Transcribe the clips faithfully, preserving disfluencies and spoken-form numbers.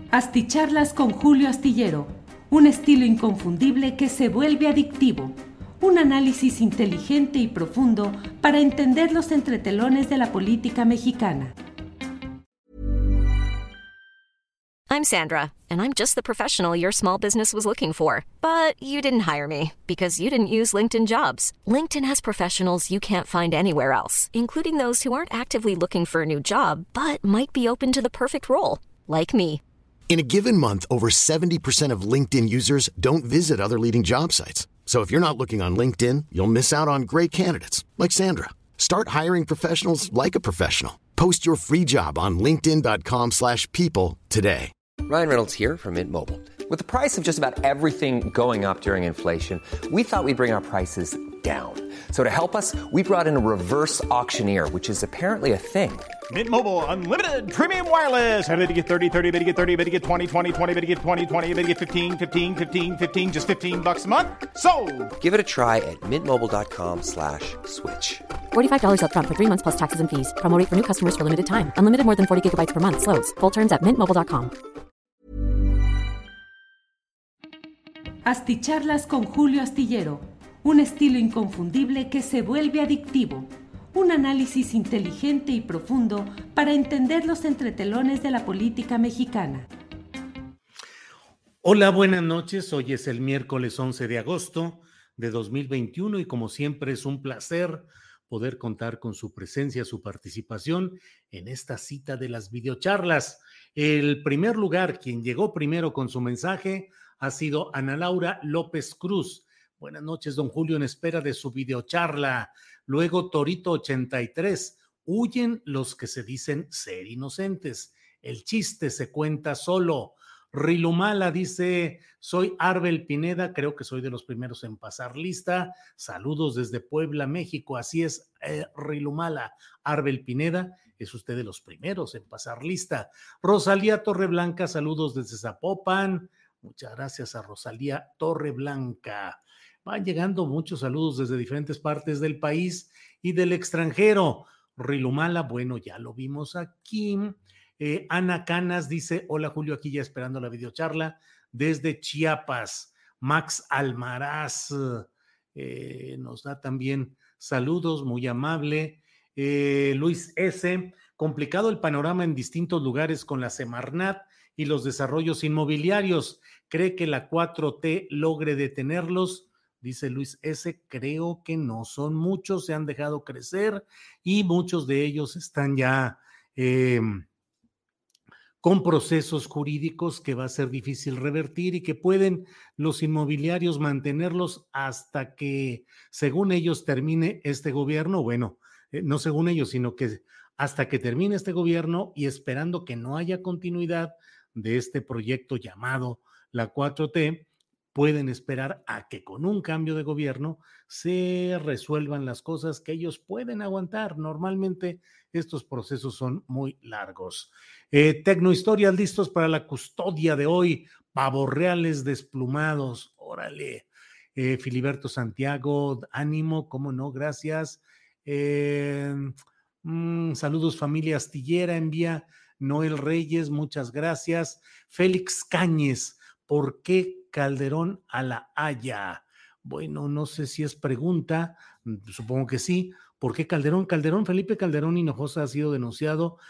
Asticharlas con Julio Astillero, un estilo inconfundible que se vuelve adictivo, un análisis inteligente y profundo para entender los entretelones de la política mexicana. I'm Sandra, and I'm just the professional your small business was looking for. But you didn't hire me because you didn't use LinkedIn Jobs. LinkedIn has professionals you can't find anywhere else, including those who aren't actively looking for a new job, but might be open to the perfect role, like me. In a given month, over seventy percent of LinkedIn users don't visit other leading job sites. So if you're not looking on LinkedIn, you'll miss out on great candidates like Sandra. Start hiring professionals like a professional. Post your free job on linkedin.com slash people today. Ryan Reynolds here from Mint Mobile. With the price of just about everything going up during inflation, we thought we'd bring our prices down. So to help us, we brought in a reverse auctioneer, which is apparently a thing. Mint Mobile Unlimited Premium Wireless. How to get thirty, thirty, how to get thirty, how to get twenty, twenty, twenty, how to get twenty, twenty, how to get fifteen, fifteen, fifteen, fifteen, just fifteen bucks a month? Sold! Give it a try at mintmobile.com slash switch. forty-five dollars up front for three months plus taxes and fees. Promo rate for new customers for limited time. Unlimited more than forty gigabytes per month. Slows full terms at mint mobile dot com. Asticharlas con Julio Astillero, un estilo inconfundible que se vuelve adictivo, un análisis inteligente y profundo para entender los entretelones de la política mexicana. Hola, buenas noches. Hoy es el miércoles once de agosto de dos mil veintiuno y como siempre es un placer poder contar con su presencia, su participación en esta cita de las videocharlas. El primer lugar, quien llegó primero con su mensaje, ha sido Ana Laura López Cruz. Buenas noches, don Julio, en espera de su videocharla. Luego Torito ochenta y tres. Huyen los que se dicen ser inocentes. El chiste se cuenta solo. Rilumala dice, soy Arbel Pineda, creo que soy de los primeros en pasar lista. Saludos desde Puebla, México. Así es, eh, Rilumala. Arbel Pineda, es usted de los primeros en pasar lista. Rosalía Torreblanca, saludos desde Zapopan. Muchas gracias a Rosalía Torreblanca. Van llegando muchos saludos desde diferentes partes del país y del extranjero. Rilumala, bueno, ya lo vimos aquí. Eh, Ana Canas dice, hola Julio, aquí ya esperando la videocharla desde Chiapas. Max Almaraz eh, nos da también saludos, muy amable. Eh, Luis S., complicado el panorama en distintos lugares con la Semarnat y los desarrollos inmobiliarios. ¿Cree que la cuatro T logre detenerlos? Dice Luis S., creo que no son muchos, se han dejado crecer y muchos de ellos están ya eh, con procesos jurídicos que va a ser difícil revertir y que pueden los inmobiliarios mantenerlos hasta que, según ellos, termine este gobierno. Bueno, eh, no según ellos, sino que hasta que termine este gobierno y esperando que no haya continuidad de este proyecto llamado la cuatro T, pueden esperar a que con un cambio de gobierno se resuelvan las cosas que ellos pueden aguantar. Normalmente estos procesos son muy largos. Eh, Tecnohistorias listos para la custodia de hoy. Pavos reales desplumados. Órale. Eh, Filiberto Santiago, ánimo, cómo no, gracias. Eh, mm, saludos familia Astillera, envía Noel Reyes, muchas gracias. Félix Cáñez, ¿por qué Calderón a La Haya? Bueno, no sé si es pregunta, supongo que sí. ¿Por qué Calderón? Calderón, Felipe Calderón Hinojosa ha sido denunciado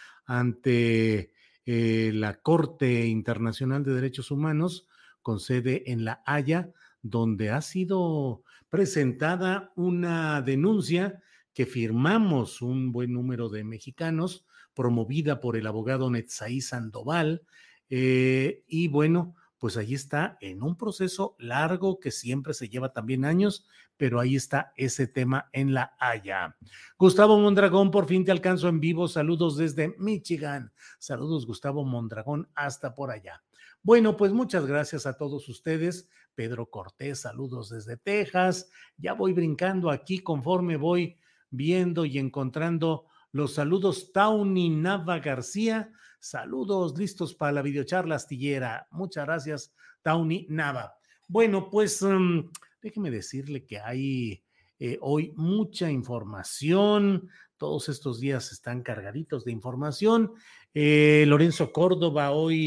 ante eh, la Corte Internacional de Derechos Humanos con sede en La Haya, donde ha sido presentada una denuncia que firmamos un buen número de mexicanos, promovida por el abogado Netzaí Sandoval, eh, y bueno, pues ahí está en un proceso largo que siempre se lleva también años, pero ahí está ese tema en La Haya. Gustavo Mondragón, por fin te alcanzo en vivo, saludos desde Michigan, saludos Gustavo Mondragón hasta por allá. Bueno, pues muchas gracias a todos ustedes. Pedro Cortés, saludos desde Texas. Ya voy brincando aquí conforme voy viendo y encontrando los saludos. Tauny Nava García, saludos listos para la videocharla astillera. Muchas gracias, Tauny Nava. Bueno, pues um, déjeme decirle que hay eh, hoy mucha información. Todos estos días están cargaditos de información. Eh, Lorenzo Córdoba hoy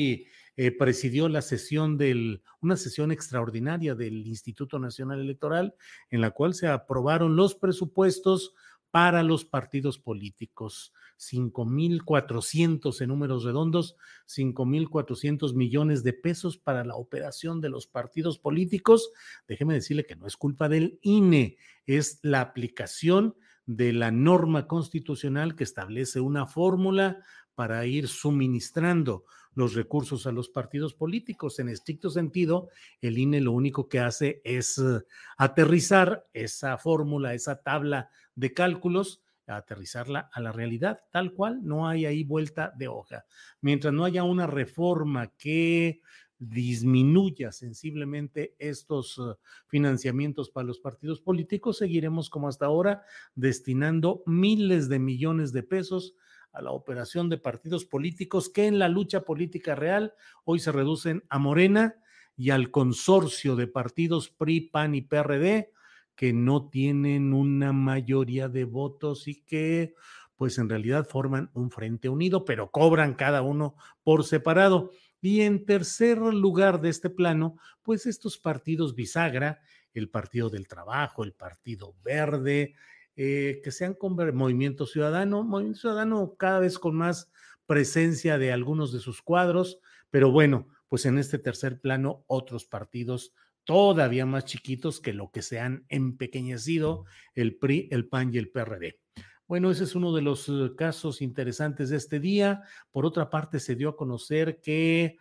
eh, presidió la sesión del, una sesión extraordinaria del Instituto Nacional Electoral, en la cual se aprobaron los presupuestos para los partidos políticos. cinco mil cuatrocientos en números redondos, cinco mil cuatrocientos millones de pesos para la operación de los partidos políticos. Déjeme decirle que no es culpa del I N E, es la aplicación de la norma constitucional que establece una fórmula para ir suministrando los recursos a los partidos políticos. En estricto sentido, el I N E lo único que hace es uh, aterrizar esa fórmula, esa tabla de cálculos, a aterrizarla a la realidad, tal cual, no hay ahí vuelta de hoja. Mientras no haya una reforma que disminuya sensiblemente estos uh, financiamientos para los partidos políticos, seguiremos como hasta ahora destinando miles de millones de pesos a la operación de partidos políticos que en la lucha política real hoy se reducen a Morena y al consorcio de partidos P R I, P A N y P R D, que no tienen una mayoría de votos y que pues en realidad forman un frente unido, pero cobran cada uno por separado. Y en tercer lugar de este plano, pues estos partidos bisagra, el Partido del Trabajo, el Partido Verde, eh, que se han convertido, Movimiento Ciudadano, Movimiento Ciudadano cada vez con más presencia de algunos de sus cuadros, pero bueno, pues en este tercer plano otros partidos todavía más chiquitos que lo que se han empequeñecido, el P R I, el P A N y el P R D. Bueno, ese es uno de los uh, casos interesantes de este día. Por otra parte, se dio a conocer que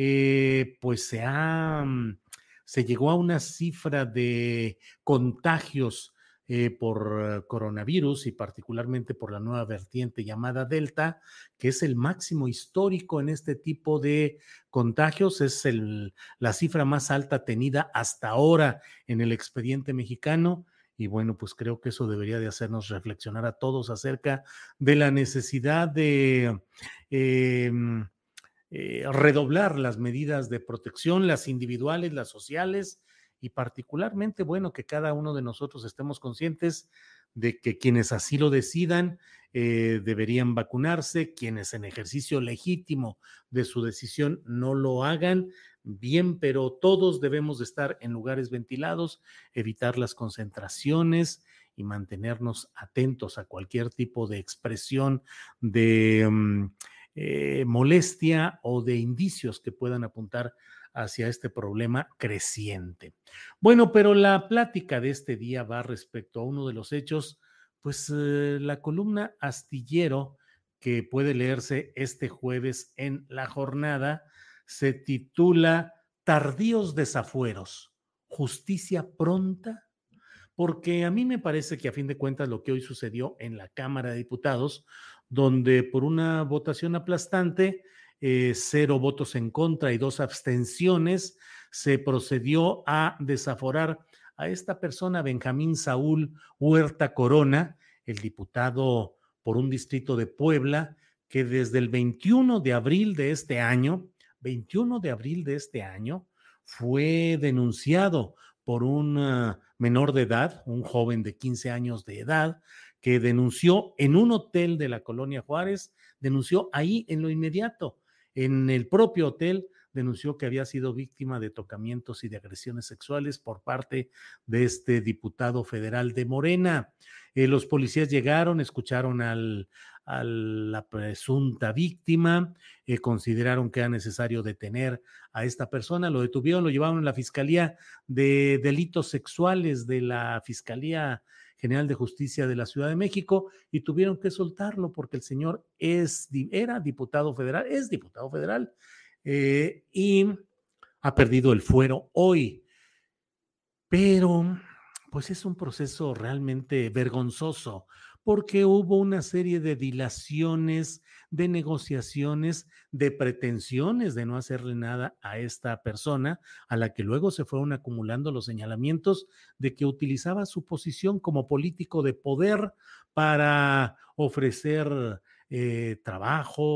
eh, pues se ha, se llegó a una cifra de contagios eh, por uh, coronavirus y particularmente por la nueva vertiente llamada Delta, que es el máximo histórico en este tipo de contagios, es el, la cifra más alta tenida hasta ahora en el expediente mexicano. Y bueno, pues creo que eso debería de hacernos reflexionar a todos acerca de la necesidad de eh, eh, redoblar las medidas de protección, las individuales, las sociales, y particularmente, bueno, que cada uno de nosotros estemos conscientes de que quienes así lo decidan eh, deberían vacunarse, quienes en ejercicio legítimo de su decisión no lo hagan, bien, pero todos debemos de estar en lugares ventilados, evitar las concentraciones y mantenernos atentos a cualquier tipo de expresión de um, eh, molestia o de indicios que puedan apuntar hacia este problema creciente. Bueno, pero la plática de este día va respecto a uno de los hechos, pues eh, la columna Astillero, que puede leerse este jueves en La Jornada, se titula Tardíos desafueros, ¿justicia pronta? Porque a mí me parece que a fin de cuentas lo que hoy sucedió en la Cámara de Diputados, donde por una votación aplastante, eh, cero votos en contra y dos abstenciones, se procedió a desaforar a esta persona, Benjamín Saúl Huerta Corona, el diputado por un distrito de Puebla, que desde el veintiuno de abril de este año, veintiuno de abril de este año, fue denunciado por un uh, menor de edad, un joven de quince años de edad, que denunció en un hotel de la Colonia Juárez, denunció ahí en lo inmediato, en el propio hotel, denunció que había sido víctima de tocamientos y de agresiones sexuales por parte de este diputado federal de Morena. Eh, los policías llegaron, escucharon al, a la presunta víctima, eh, consideraron que era necesario detener a esta persona, lo detuvieron, lo llevaron a la Fiscalía de Delitos Sexuales de la Fiscalía General de Justicia de la Ciudad de México y tuvieron que soltarlo porque el señor es, era diputado federal, es diputado federal eh, y ha perdido el fuero hoy. Pero pues es un proceso realmente vergonzoso porque hubo una serie de dilaciones, de negociaciones, de pretensiones de no hacerle nada a esta persona, a la que luego se fueron acumulando los señalamientos de que utilizaba su posición como político de poder para ofrecer eh, trabajo,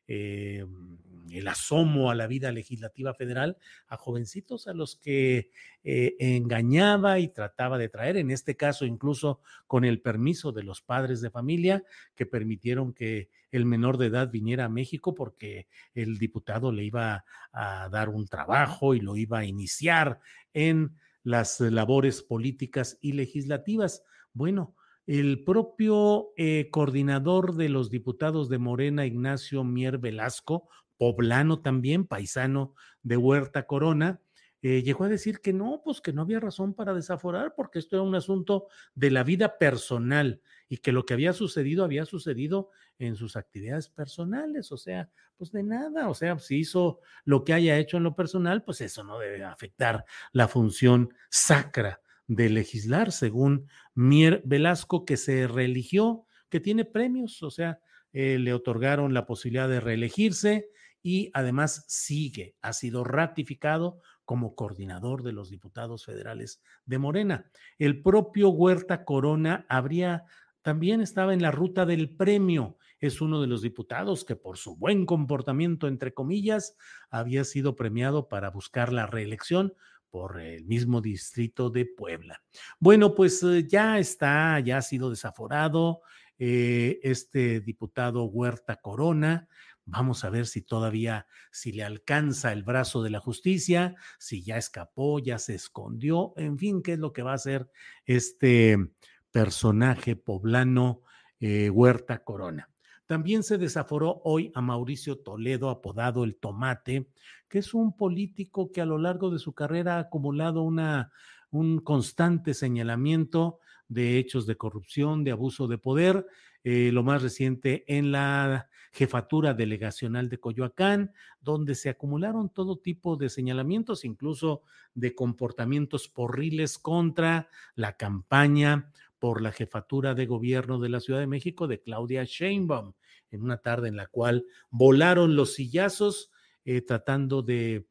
eh, el asomo a la vida legislativa federal a jovencitos a los que eh, engañaba y trataba de traer, en este caso incluso con el permiso de los padres de familia que permitieron que el menor de edad viniera a México porque el diputado le iba a dar un trabajo y lo iba a iniciar en las labores políticas y legislativas. Bueno, el propio eh, coordinador de los diputados de Morena, Ignacio Mier Velasco, poblano también, paisano de Huerta Corona, eh, llegó a decir que no, pues que no había razón para desaforar porque esto era un asunto de la vida personal y que lo que había sucedido había sucedido en sus actividades personales, o sea, pues de nada, o sea, si hizo lo que haya hecho en lo personal, pues eso no debe afectar la función sacra de legislar, según Mier Velasco, que se reeligió, que tiene premios, o sea, eh, le otorgaron la posibilidad de reelegirse y además sigue, ha sido ratificado como coordinador de los diputados federales de Morena. El propio Huerta Corona habría, también estaba en la ruta del premio, es uno de los diputados que por su buen comportamiento, entre comillas, había sido premiado para buscar la reelección por el mismo distrito de Puebla. Bueno, pues ya está, ya ha sido desaforado eh, este diputado Huerta Corona. Vamos a ver si todavía, si le alcanza el brazo de la justicia, si ya escapó, ya se escondió, en fin, qué es lo que va a hacer este personaje poblano eh, Huerta Corona. También se desaforó hoy a Mauricio Toledo, apodado El Tomate, que es un político que a lo largo de su carrera ha acumulado una, un constante señalamiento de hechos de corrupción, de abuso de poder, eh, lo más reciente en la jefatura delegacional de Coyoacán, donde se acumularon todo tipo de señalamientos, incluso de comportamientos porriles contra la campaña por la jefatura de gobierno de la Ciudad de México de Claudia Sheinbaum, en una tarde en la cual volaron los sillazos eh, tratando de,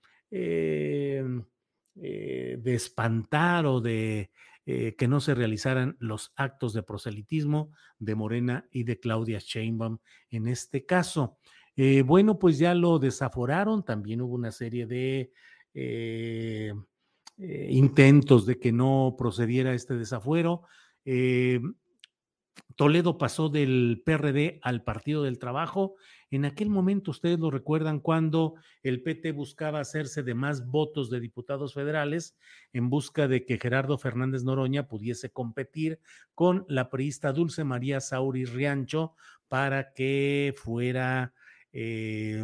eh, eh, de espantar o de eh, que no se realizaran los actos de proselitismo de Morena y de Claudia Sheinbaum en este caso. Eh, bueno, pues ya lo desaforaron, también hubo una serie de eh, eh, intentos de que no procediera este desafuero. Eh, Toledo pasó del P R D al Partido del Trabajo. En aquel momento, ustedes lo recuerdan, cuando el P T buscaba hacerse de más votos de diputados federales en busca de que Gerardo Fernández Noroña pudiese competir con la priista Dulce María Sauri Riancho para que fuera eh,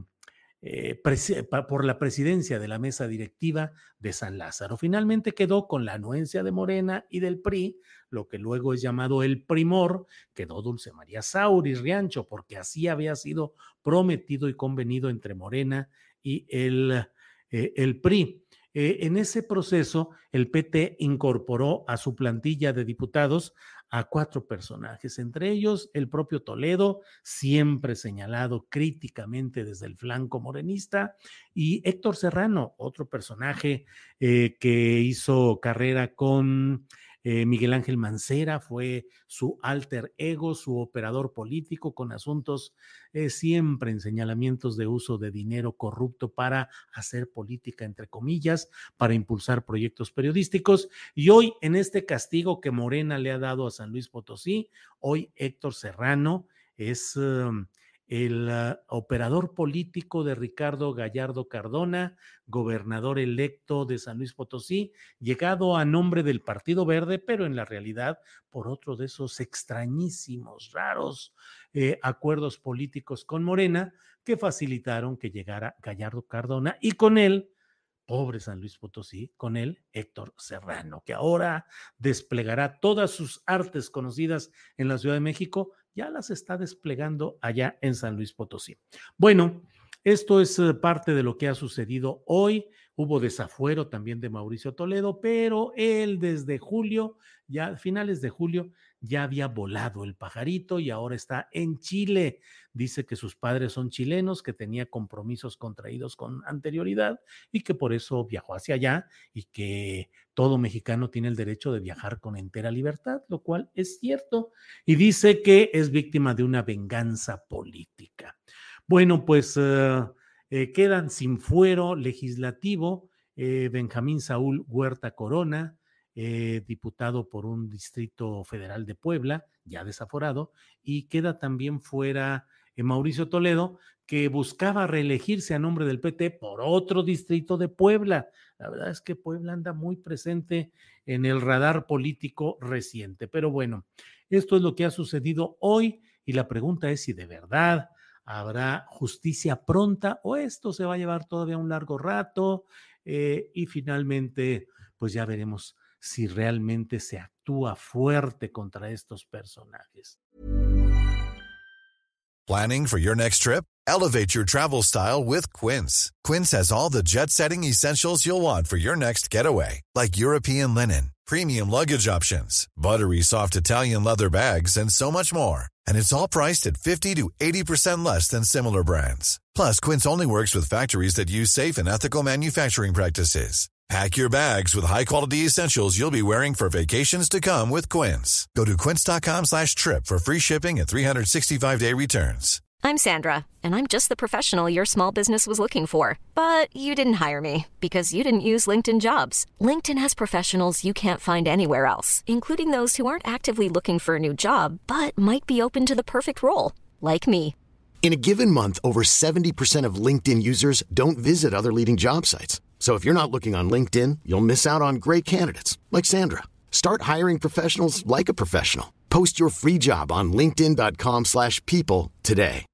Eh, por la presidencia de la mesa directiva de San Lázaro. Finalmente quedó con la anuencia de Morena y del P R I, lo que luego es llamado el primor, quedó Dulce María Sauri Riancho, porque así había sido prometido y convenido entre Morena y el, eh, el P R I. Eh, en ese proceso, el P T incorporó a su plantilla de diputados a cuatro personajes, entre ellos el propio Toledo, siempre señalado críticamente desde el flanco morenista, y Héctor Serrano, otro personaje eh, que hizo carrera con eh, Miguel Ángel Mancera, fue su alter ego, su operador político, con asuntos eh, siempre en señalamientos de uso de dinero corrupto para hacer política, entre comillas, para impulsar proyectos periodísticos. Y hoy, en este castigo que Morena le ha dado a San Luis Potosí, hoy Héctor Serrano es um, el uh, operador político de Ricardo Gallardo Cardona, gobernador electo de San Luis Potosí, llegado a nombre del Partido Verde, pero en la realidad por otro de esos extrañísimos, raros eh, acuerdos políticos con Morena que facilitaron que llegara Gallardo Cardona y con él, pobre San Luis Potosí, con él Héctor Serrano, que ahora desplegará todas sus artes conocidas en la Ciudad de México, ya las está desplegando allá en San Luis Potosí. Bueno, esto es parte de lo que ha sucedido hoy. Hubo desafuero también de Mauricio Toledo, pero él desde julio, ya finales de julio, ya había volado el pajarito y ahora está en Chile. Dice que sus padres son chilenos, que tenía compromisos contraídos con anterioridad y que por eso viajó hacia allá, y que todo mexicano tiene el derecho de viajar con entera libertad, lo cual es cierto. Y dice que es víctima de una venganza política. Bueno, pues eh, eh, quedan sin fuero legislativo eh, Benjamín Saúl Huerta Corona, eh, diputado por un distrito federal de Puebla, ya desaforado, y queda también fuera eh, Mauricio Toledo, que buscaba reelegirse a nombre del P T por otro distrito de Puebla. La verdad es que Puebla anda muy presente en el radar político reciente. Pero bueno, esto es lo que ha sucedido hoy y la pregunta es si de verdad habrá justicia pronta o esto se va a llevar todavía un largo rato eh, y finalmente pues ya veremos si realmente se actúa fuerte contra estos personajes. Planning for your next trip? Elevate your travel style with Quince. Quince has all the jet-setting essentials you'll want for your next getaway, like European linen, premium luggage options, buttery soft Italian leather bags, and so much more. And it's all priced at fifty to eighty percent less than similar brands. Plus, Quince only works with factories that use safe and ethical manufacturing practices. Pack your bags with high-quality essentials you'll be wearing for vacations to come with Quince. Go to quince.com slash trip for free shipping and three sixty-five day returns. I'm Sandra, and I'm just the professional your small business was looking for. But you didn't hire me because you didn't use LinkedIn Jobs. LinkedIn has professionals you can't find anywhere else, including those who aren't actively looking for a new job, but might be open to the perfect role, like me. In a given month, over seventy percent of LinkedIn users don't visit other leading job sites. So if you're not looking on LinkedIn, you'll miss out on great candidates like Sandra. Start hiring professionals like a professional. Post your free job on linkedin.com slash people today.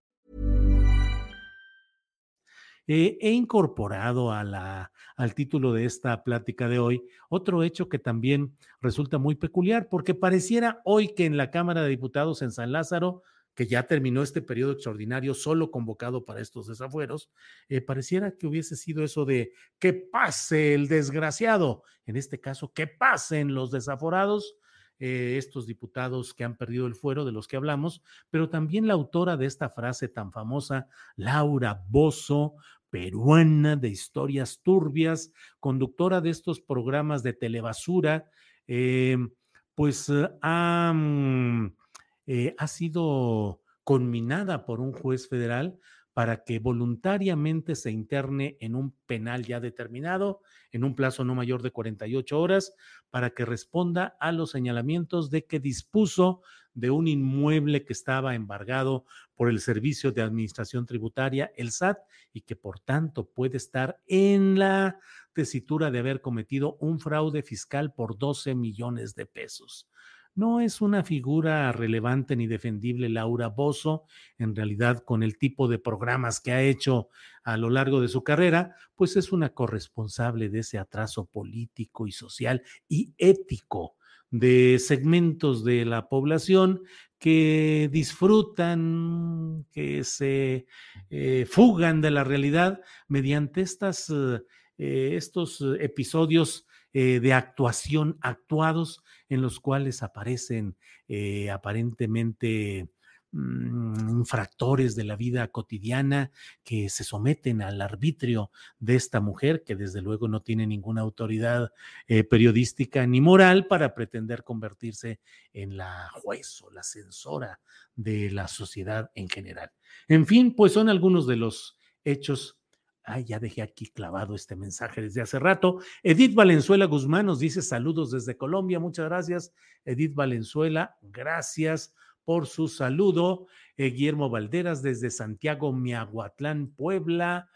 Eh, he incorporado a la, al título de esta plática de hoy otro hecho que también resulta muy peculiar, porque pareciera hoy que en la Cámara de Diputados en San Lázaro, que ya terminó este periodo extraordinario solo convocado para estos desafueros, eh, pareciera que hubiese sido eso de que pase el desgraciado, en este caso que pasen los desaforados, eh, estos diputados que han perdido el fuero de los que hablamos, pero también la autora de esta frase tan famosa, Laura Bozzo, peruana de historias turbias, conductora de estos programas de telebasura, eh, pues eh, ha... Um, Eh, ha sido conminada por un juez federal para que voluntariamente se interne en un penal ya determinado, en un plazo no mayor de cuarenta y ocho horas, para que responda a los señalamientos de que dispuso de un inmueble que estaba embargado por el Servicio de Administración Tributaria, el S A T, y que por tanto puede estar en la tesitura de haber cometido un fraude fiscal por doce millones de pesos. No es una figura relevante ni defendible Laura Bozzo, en realidad con el tipo de programas que ha hecho a lo largo de su carrera, pues es una corresponsable de ese atraso político y social y ético de segmentos de la población que disfrutan, que se eh, fugan de la realidad mediante estas, eh, estos episodios eh, de actuación actuados en los cuales aparecen eh, aparentemente mmm, infractores de la vida cotidiana que se someten al arbitrio de esta mujer que desde luego no tiene ninguna autoridad eh, periodística ni moral para pretender convertirse en la juez o la censora de la sociedad en general. En fin, pues son algunos de los hechos. Ay, ya dejé aquí clavado este mensaje desde hace rato. Edith Valenzuela Guzmán nos dice saludos desde Colombia. Muchas gracias, Edith Valenzuela. Gracias por su saludo. Eh, Guillermo Valderas desde Santiago, Miahuatlán, Puebla.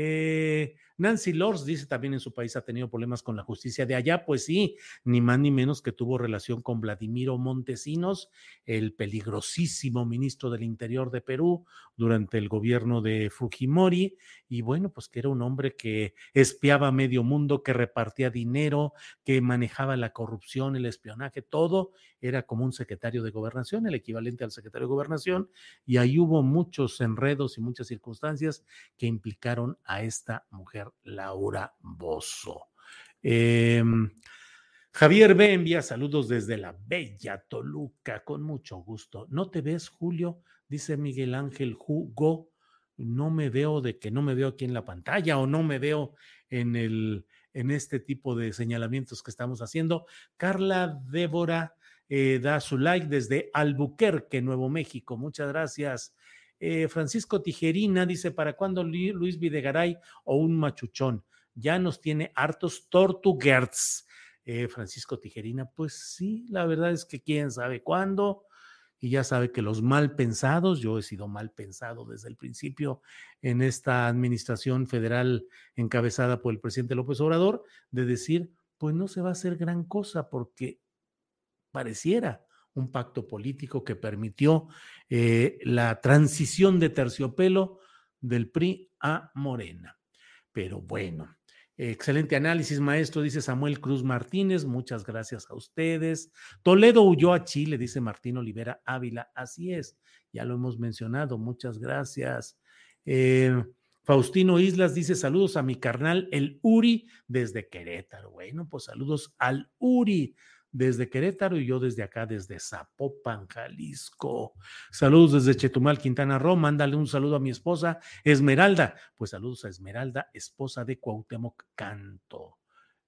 Eh, Nancy Lors dice también en su país ha tenido problemas con la justicia de allá. Pues sí, ni más ni menos que tuvo relación con Vladimiro Montesinos, el peligrosísimo ministro del Interior de Perú durante el gobierno de Fujimori. Y bueno, pues que era un hombre que espiaba a medio mundo, que repartía dinero, que manejaba la corrupción, el espionaje, todo. Era como un secretario de gobernación, el equivalente al secretario de gobernación, y ahí hubo muchos enredos y muchas circunstancias que implicaron a esta mujer, Laura Bozzo. Eh, Javier B. envía saludos desde la bella Toluca, con mucho gusto. ¿No te ves, Julio? Dice Miguel Ángel Hugo. No me veo de que no me veo aquí en la pantalla o no me veo en, el, en este tipo de señalamientos que estamos haciendo. Carla Débora eh, da su like desde Albuquerque, Nuevo México. Muchas gracias. Eh, Francisco Tijerina dice, ¿para cuándo Luis Videgaray o un machuchón? Ya nos tiene hartos tortuguerts. Eh, Francisco Tijerina, pues sí, la verdad es que quién sabe cuándo, y ya sabe que los mal pensados, yo he sido mal pensado desde el principio en esta administración federal encabezada por el presidente López Obrador, de decir, pues no se va a hacer gran cosa porque pareciera un pacto político que permitió eh, la transición de terciopelo del P R I a Morena. Pero bueno, excelente análisis, maestro, dice Samuel Cruz Martínez, muchas gracias a ustedes. Toledo huyó a Chile, dice Martín Olivera Ávila, así es, ya lo hemos mencionado, muchas gracias. Eh, Faustino Islas dice, saludos a mi carnal, el Uri, desde Querétaro. Bueno, pues saludos al Uri desde Querétaro y yo desde acá, desde Zapopan, Jalisco. Saludos desde Chetumal, Quintana Roo. Mándale un saludo a mi esposa Esmeralda. Pues saludos a Esmeralda, esposa de Cuauhtémoc Canto.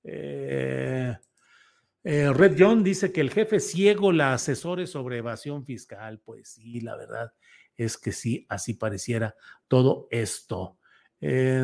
Eh, eh, Red John dice que el jefe ciego la asesore sobre evasión fiscal. Pues sí, la verdad es que sí, así pareciera todo esto. Eh,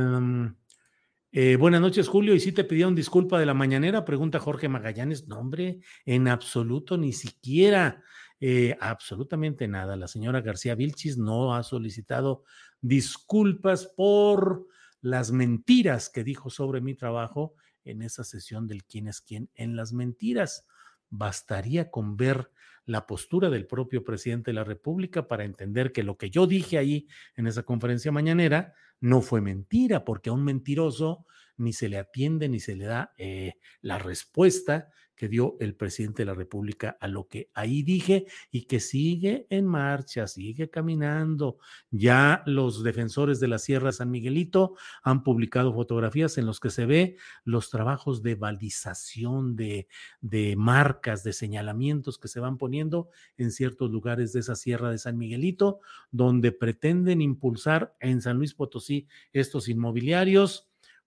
Eh, buenas noches, Julio. ¿Y si te pidieron disculpa de la mañanera? Pregunta Jorge Magallanes. No, hombre, en absoluto, ni siquiera, eh, absolutamente nada. La señora García Vilchis no ha solicitado disculpas por las mentiras que dijo sobre mi trabajo en esa sesión del quién es quién en las mentiras. Bastaría con ver la postura del propio presidente de la República para entender que lo que yo dije ahí en esa conferencia mañanera no fue mentira, porque a un mentiroso ni se le atiende ni se le da eh, la respuesta que dio el presidente de la República a lo que ahí dije y que sigue en marcha, sigue caminando. Ya los defensores de la Sierra de San Miguelito han publicado fotografías en los que se ve los trabajos de balización, de, de marcas, de señalamientos que se van poniendo en ciertos lugares de esa Sierra de San Miguelito, donde pretenden impulsar en San Luis Potosí estos inmobiliarios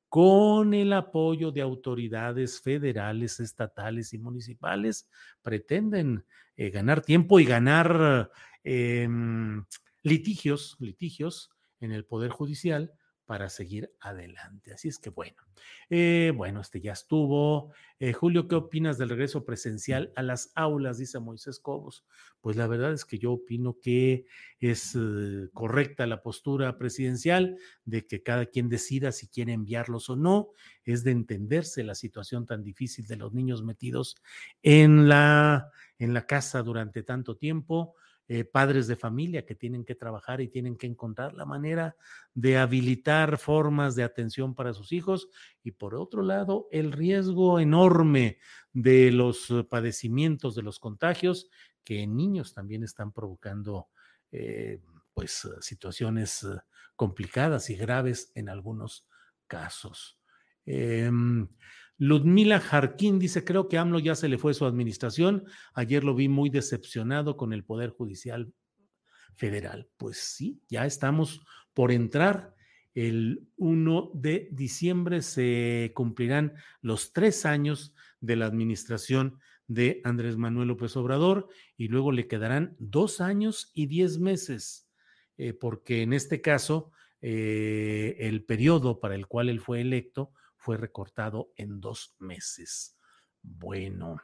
con el apoyo de autoridades federales, estatales y municipales. Pretenden eh, ganar tiempo y ganar eh, litigios, litigios en el Poder Judicial para seguir adelante. Así es que bueno, eh, bueno, este ya estuvo. Eh, Julio, ¿qué opinas del regreso presencial a las aulas? Dice Moisés Cobos. Pues la verdad es que yo opino que es eh, correcta la postura presidencial de que cada quien decida si quiere enviarlos o no. Es de entenderse la situación tan difícil de los niños metidos en la, en la casa durante tanto tiempo. Eh, padres de familia que tienen que trabajar y tienen que encontrar la manera de habilitar formas de atención para sus hijos, y por otro lado el riesgo enorme de los padecimientos, de los contagios que en niños también están provocando eh, pues situaciones complicadas y graves en algunos casos. Eh, Ludmila Jarquín dice, creo que AMLO ya se le fue su administración. Ayer lo vi muy decepcionado con el Poder Judicial Federal. Pues sí, ya estamos por entrar. El primero de diciembre se cumplirán los tres años de la administración de Andrés Manuel López Obrador y luego le quedarán dos años y diez meses, eh, porque en este caso eh, el periodo para el cual él fue electo fue recortado en dos meses. Bueno,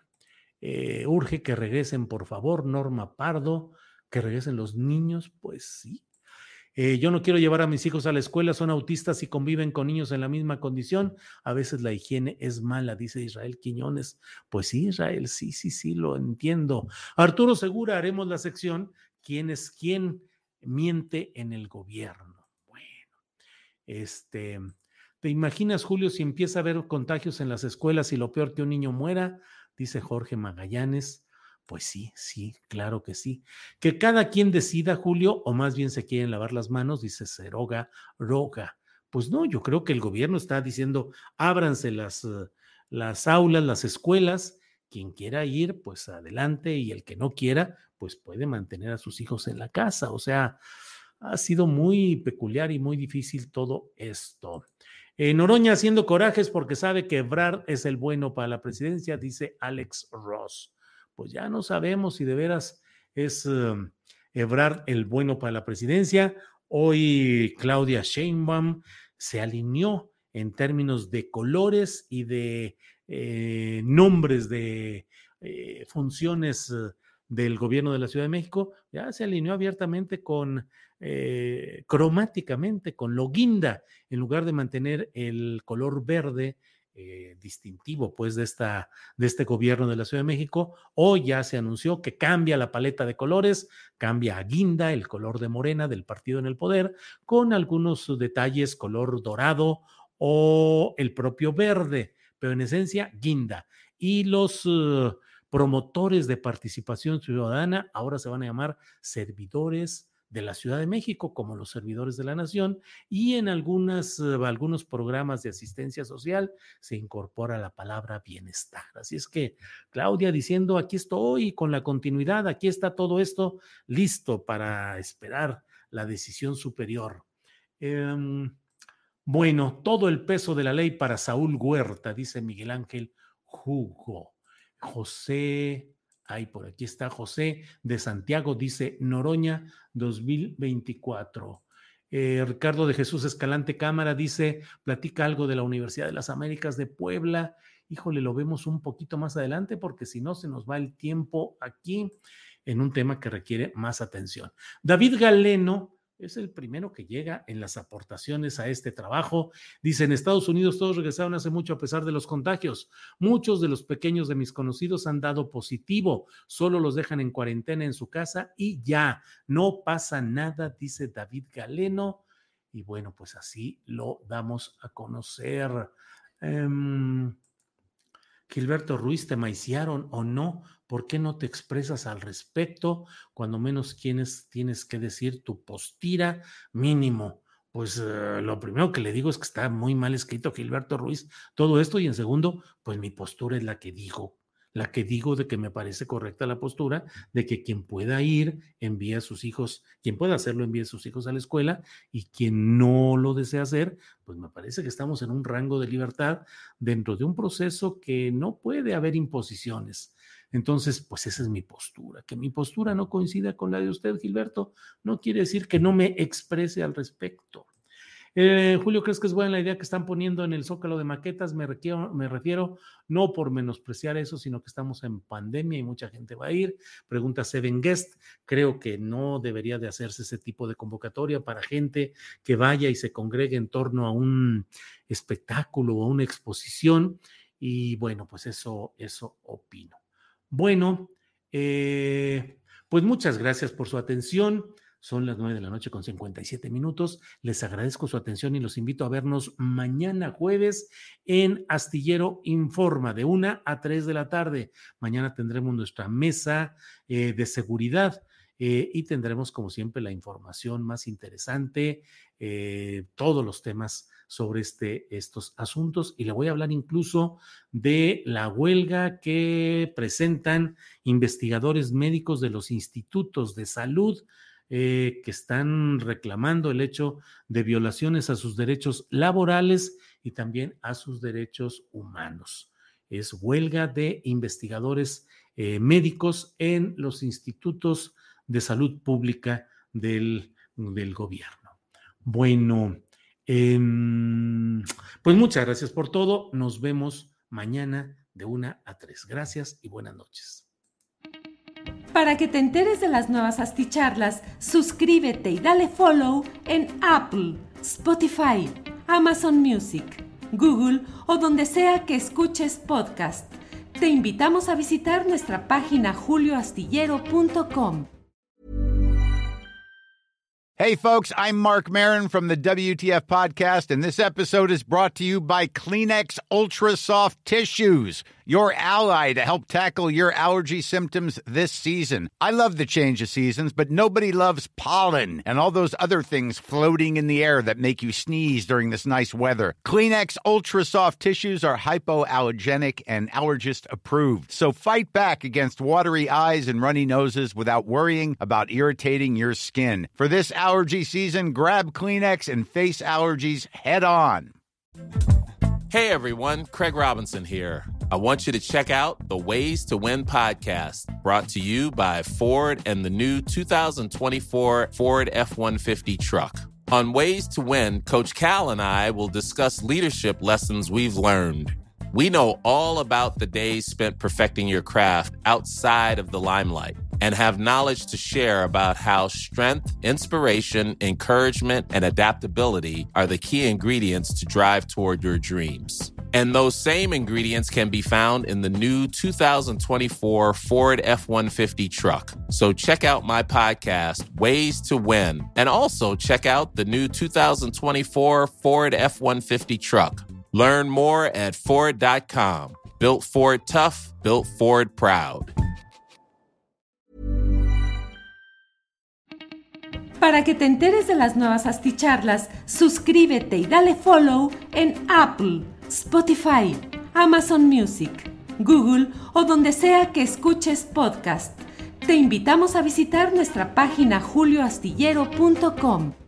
eh, urge que regresen, por favor, Norma Pardo, que regresen los niños, pues sí. Eh, yo no quiero llevar a mis hijos a la escuela, son autistas y conviven con niños en la misma condición. A veces la higiene es mala, dice Israel Quiñones. Pues sí, Israel, sí, sí, sí, lo entiendo. Arturo Segura, haremos la sección ¿Quién es quién miente en el gobierno? Bueno, este... ¿te imaginas, Julio, si empieza a haber contagios en las escuelas y lo peor que un niño muera? Dice Jorge Magallanes. Pues sí, sí, claro que sí. Que cada quien decida, Julio, o más bien se quieren lavar las manos, dice Ceroga Roga. Pues no, yo creo que el gobierno está diciendo, ábranse las, las aulas, las escuelas, quien quiera ir, pues adelante, y el que no quiera, pues puede mantener a sus hijos en la casa. O sea, ha sido muy peculiar y muy difícil todo esto. Eh, Noroña haciendo corajes porque sabe que Ebrard es el bueno para la presidencia, dice Alex Ross. Pues ya no sabemos si de veras es, uh, Ebrard el bueno para la presidencia. Hoy Claudia Sheinbaum se alineó en términos de colores y de eh, nombres de eh, funciones eh, del gobierno de la Ciudad de México. Ya se alineó abiertamente con, eh, cromáticamente, con lo guinda, en lugar de mantener el color verde Eh, distintivo pues de, esta, de este gobierno de la Ciudad de México. Hoy ya se anunció que cambia la paleta de colores, cambia a guinda, el color de Morena del partido en el poder, con algunos detalles color dorado o el propio verde, pero en esencia guinda. Y los uh, promotores de participación ciudadana ahora se van a llamar servidores de la Ciudad de México, como los servidores de la nación, y en algunas, uh, algunos programas de asistencia social se incorpora la palabra bienestar. Así es que Claudia diciendo, aquí estoy con la continuidad, aquí está todo esto listo para esperar la decisión superior. Eh, bueno, todo el peso de la ley para Saúl Huerta, dice Miguel Ángel Hugo. José... Ay, por aquí está José de Santiago, dice Noroña dos mil veinticuatro. Eh, Ricardo de Jesús Escalante Cámara dice, platica algo de la Universidad de las Américas de Puebla. Híjole, lo vemos un poquito más adelante porque si no se nos va el tiempo aquí en un tema que requiere más atención. David Galeno es el primero que llega en las aportaciones a este trabajo. Dice, en Estados Unidos todos regresaron hace mucho a pesar de los contagios. Muchos de los pequeños de mis conocidos han dado positivo. Solo los dejan en cuarentena en su casa y ya, no pasa nada, dice David Galeno. Y bueno, pues así lo damos a conocer. Um, Gilberto Ruiz, ¿te maiciaron o no? ¿Por qué no te expresas al respecto? Cuando menos tienes, tienes que decir tu postura mínimo. Pues uh, lo primero que le digo es que está muy mal escrito Gilberto Ruiz todo esto, y en segundo, pues mi postura es la que digo, la que digo de que me parece correcta la postura de que quien pueda ir envíe a sus hijos, quien pueda hacerlo envíe a sus hijos a la escuela, y quien no lo desea hacer, pues me parece que estamos en un rango de libertad dentro de un proceso que no puede haber imposiciones. Entonces, pues esa es mi postura. Que mi postura no coincida con la de usted, Gilberto, no quiere decir que no me exprese al respecto. Eh, Julio, ¿crees que es buena la idea que están poniendo en el Zócalo de maquetas? Me refiero, me refiero no por menospreciar eso, sino que estamos en pandemia y mucha gente va a ir. Pregunta Seven Guest, creo que no debería de hacerse ese tipo de convocatoria para gente que vaya y se congregue en torno a un espectáculo o a una exposición, y bueno, pues eso, eso opino. Bueno, eh, pues muchas gracias por su atención. Son las nueve de la noche con cincuenta y siete minutos. Les agradezco su atención y los invito a vernos mañana jueves en Astillero Informa de una a tres de la tarde. Mañana tendremos nuestra mesa eh, de seguridad eh, y tendremos como siempre la información más interesante, eh, todos los temas sobre este, estos asuntos, y le voy a hablar incluso de la huelga que presentan investigadores médicos de los institutos de salud Eh, que están reclamando el hecho de violaciones a sus derechos laborales y también a sus derechos humanos. Es huelga de investigadores eh, médicos en los institutos de salud pública del, del gobierno. Bueno, eh, pues muchas gracias por todo. Nos vemos mañana de una a tres. Gracias y buenas noches. Para que te enteres de las nuevas asticharlas, suscríbete y dale follow en Apple, Spotify, Amazon Music, Google o donde sea que escuches podcast. Te invitamos a visitar nuestra página julio astillero punto com. Hey folks, I'm Mark Maron from the W T F podcast, and this episode is brought to you by Kleenex Ultra Soft Tissues, your ally to help tackle your allergy symptoms this season. I love the change of seasons, but nobody loves pollen and all those other things floating in the air that make you sneeze during this nice weather. Kleenex Ultra Soft Tissues are hypoallergenic and allergist approved, so fight back against watery eyes and runny noses without worrying about irritating your skin. For this allergy season, grab Kleenex and face allergies head on. Hey everyone, Craig Robinson here. I want you to check out the Ways to Win podcast, brought to you by Ford and the new two thousand twenty-four Ford F one fifty truck. On Ways to Win, Coach Cal and I will discuss leadership lessons we've learned. We know all about the days spent perfecting your craft outside of the limelight and have knowledge to share about how strength, inspiration, encouragement, and adaptability are the key ingredients to drive toward your dreams. And those same ingredients can be found in the new two thousand twenty-four Ford F one fifty truck. So check out my podcast, Ways to Win, and also check out the new two thousand twenty-four Ford F one fifty truck. Learn more at Ford dot com. Built Ford tough, built Ford proud. Para que te enteres de las nuevas asticharlas, suscríbete y dale follow en Apple, Spotify, Amazon Music, Google o donde sea que escuches podcast. Te invitamos a visitar nuestra página julio astillero punto com.